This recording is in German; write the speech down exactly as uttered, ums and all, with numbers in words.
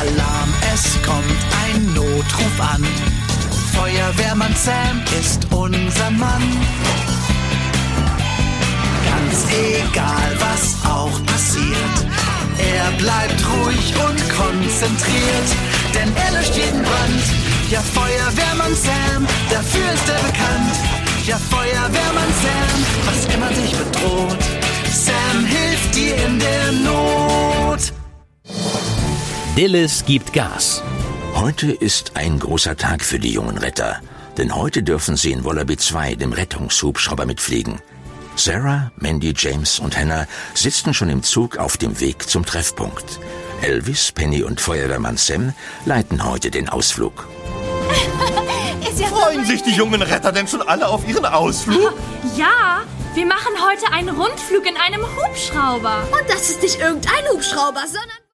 Alarm, es kommt ein Notruf an. Feuerwehrmann Sam ist unser Mann. Ganz egal, was auch passiert, er bleibt ruhig und konzentriert, denn er löscht jeden Brand. Ja, Feuerwehrmann Sam, dafür ist er bekannt. Ja, Feuerwehrmann Sam, was immer dich bedroht, Sam hilft dir in der Not. Dillis gibt Gas. Heute ist ein großer Tag für die jungen Retter, denn heute dürfen sie in Wallaby zwei, dem Rettungshubschrauber, mitfliegen. Sarah, Mandy, James und Hannah sitzen schon im Zug auf dem Weg zum Treffpunkt. Elvis, Penny und Feuerwehrmann Sam leiten heute den Ausflug. Ist ja Freuen sich die jungen Retter denn schon alle auf ihren Ausflug? Ja, wir machen heute einen Rundflug in einem Hubschrauber. Und das ist nicht irgendein Hubschrauber, sondern...